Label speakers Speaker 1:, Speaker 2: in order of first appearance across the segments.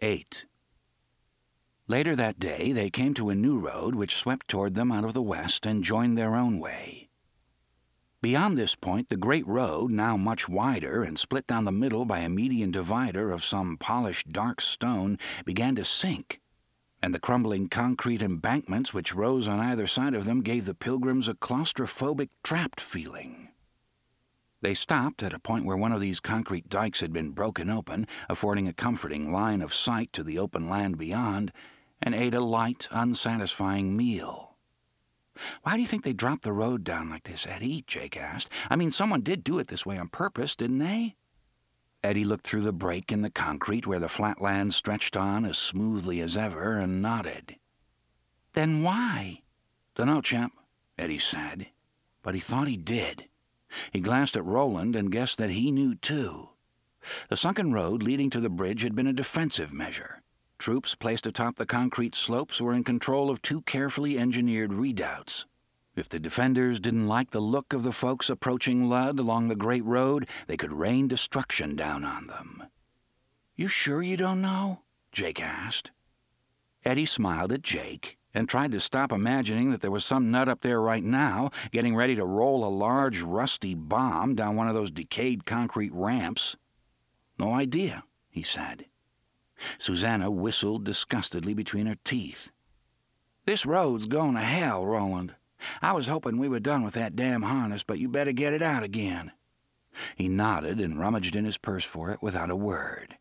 Speaker 1: 8. Later that day, they came to a new road which swept toward them out of the west and joined their own way. Beyond this point, the great road, now much wider and split down the middle by a median divider of some polished dark stone, began to sink, and the crumbling concrete embankments which rose on either side of them gave the pilgrims a claustrophobic, trapped feeling. They stopped at a point where one of these concrete dikes had been broken open, affording a comforting line of sight to the open land beyond, and ate a light, unsatisfying meal. "Why do you think they dropped the road down like this, Eddie?" Jake asked. "I mean, someone did do it this way on purpose, didn't they?" Eddie looked through the break in the concrete where the flat land stretched on as smoothly as ever and nodded. "Then why?" "Dunno, champ," Eddie said, but he thought he did. He glanced at Roland and guessed that he knew too. The sunken road leading to the bridge had been a defensive measure. Troops placed atop the concrete slopes were in control of two carefully engineered redoubts. If the defenders didn't like the look of the folks approaching Ludd along the great road, they could rain destruction down on them. "You sure you don't know?" Jake asked. Eddie smiled at Jake and tried to stop imagining that there was some nut up there right now, getting ready to roll a large, rusty bomb down one of those decayed concrete ramps. "No idea," he said. Susanna whistled disgustedly between her teeth. "This road's going to hell, Roland. I was hoping we were done with that damn harness, but you better get it out again." He nodded and rummaged in his purse for it without a word.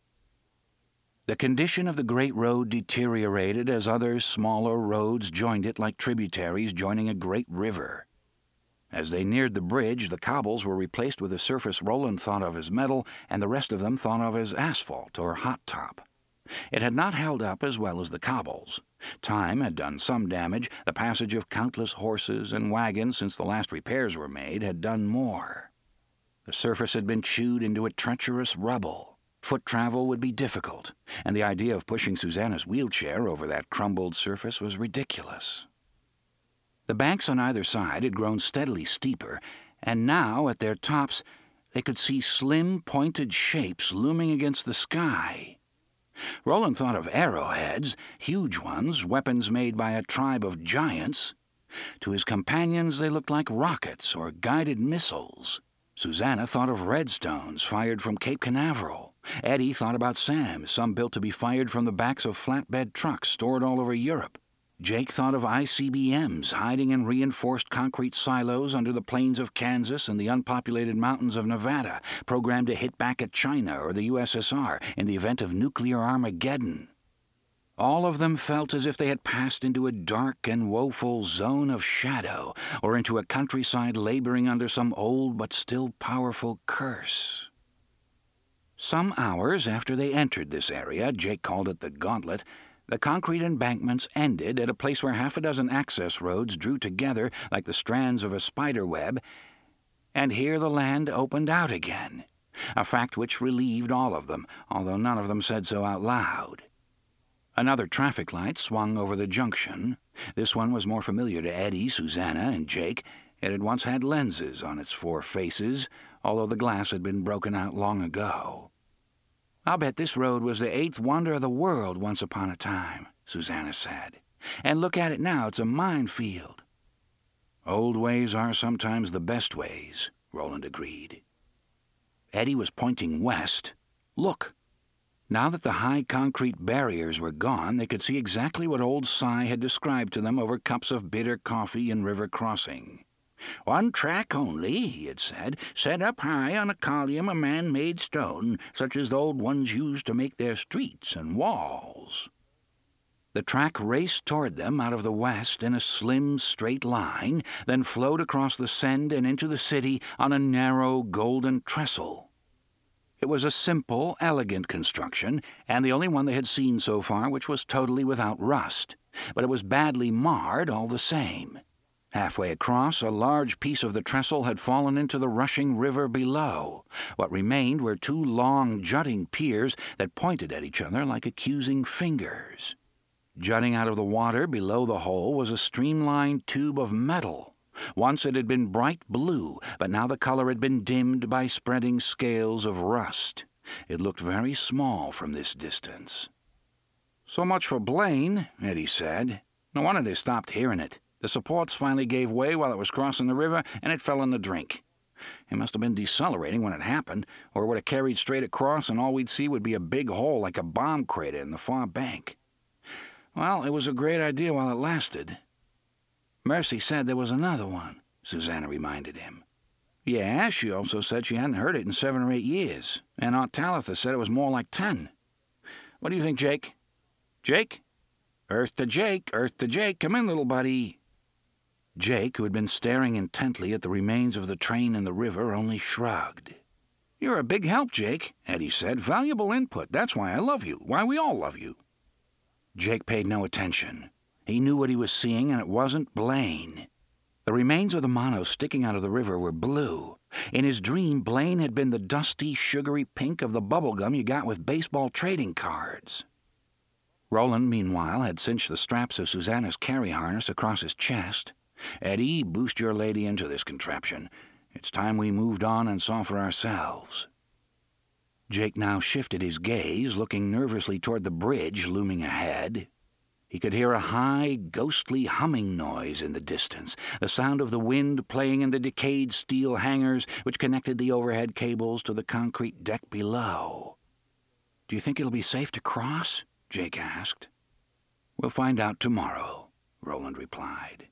Speaker 1: The condition of the great road deteriorated as other smaller roads joined it like tributaries joining a great river. As they neared the bridge, the cobbles were replaced with a surface Roland thought of as metal and the rest of them thought of as asphalt or hot top. It had not held up as well as the cobbles. Time had done some damage. The passage of countless horses and wagons since the last repairs were made had done more. The surface had been chewed into a treacherous rubble. Foot travel would be difficult, and the idea of pushing Susanna's wheelchair over that crumbled surface was ridiculous. The banks on either side had grown steadily steeper, and now, at their tops, they could see slim, pointed shapes looming against the sky. Roland thought of arrowheads, huge ones, weapons made by a tribe of giants. To his companions they looked like rockets or guided missiles. Susanna thought of redstones fired from Cape Canaveral. Eddie thought about SAMs, some built to be fired from the backs of flatbed trucks stored all over Europe. Jake thought of ICBMs hiding in reinforced concrete silos under the plains of Kansas and the unpopulated mountains of Nevada, programmed to hit back at China or the USSR in the event of nuclear Armageddon. All of them felt as if they had passed into a dark and woeful zone of shadow, or into a countryside laboring under some old but still powerful curse. Some hours after they entered this area, Jake called it the Gauntlet, the concrete embankments ended at a place where half a dozen access roads drew together like the strands of a spider web, and here the land opened out again, a fact which relieved all of them, although none of them said so out loud. Another traffic light swung over the junction. This one was more familiar to Eddie, Susanna, and Jake. It had once had lenses on its four faces, although the glass had been broken out long ago. "I'll bet this road was the 8th wonder of the world once upon a time," Susanna said. "And look at it now, it's a minefield." "Old ways are sometimes the best ways," Roland agreed. Eddie was pointing west. "Look!" Now that the high concrete barriers were gone, they could see exactly what old Cy had described to them over cups of bitter coffee in River Crossing. "One track only," he had said, "set up high on a column of man-made stone, such as the old ones used to make their streets and walls." The track raced toward them out of the west in a slim, straight line, then flowed across the Send and into the city on a narrow, golden trestle. It was a simple, elegant construction, and the only one they had seen so far which was totally without rust, but it was badly marred all the same. Halfway across, a large piece of the trestle had fallen into the rushing river below. What remained were two long, jutting piers that pointed at each other like accusing fingers. Jutting out of the water below the hole was a streamlined tube of metal. Once it had been bright blue, but now the color had been dimmed by spreading scales of rust. It looked very small from this distance. "So much for Blaine," Eddie said. "No wonder they stopped hearing it. The supports finally gave way while it was crossing the river, and it fell in the drink. It must have been decelerating when it happened, or it would have carried straight across, and all we'd see would be a big hole like a bomb crater in the far bank. Well, it was a great idea while it lasted." "Mercy said there was another one," Susanna reminded him. "Yeah, she also said she hadn't heard it in 7 or 8 years, and Aunt Talitha said it was more like 10. What do you think, Jake? Jake? Earth to Jake, Earth to Jake, come in, little buddy." Jake, who had been staring intently at the remains of the train in the river, only shrugged. "You're a big help, Jake," Eddie said. "Valuable input. That's why I love you, why we all love you." Jake paid no attention. He knew what he was seeing, and it wasn't Blaine. The remains of the mono sticking out of the river were blue. In his dream, Blaine had been the dusty, sugary pink of the bubble gum you got with baseball trading cards. Roland, meanwhile, had cinched the straps of Susanna's carry harness across his chest. "Eddie, boost your lady into this contraption. It's time we moved on and saw for ourselves." Jake now shifted his gaze, looking nervously toward the bridge looming ahead. He could hear a high, ghostly humming noise in the distance, the sound of the wind playing in the decayed steel hangers which connected the overhead cables to the concrete deck below. "Do you think it'll be safe to cross?" Jake asked. "We'll find out tomorrow," Roland replied.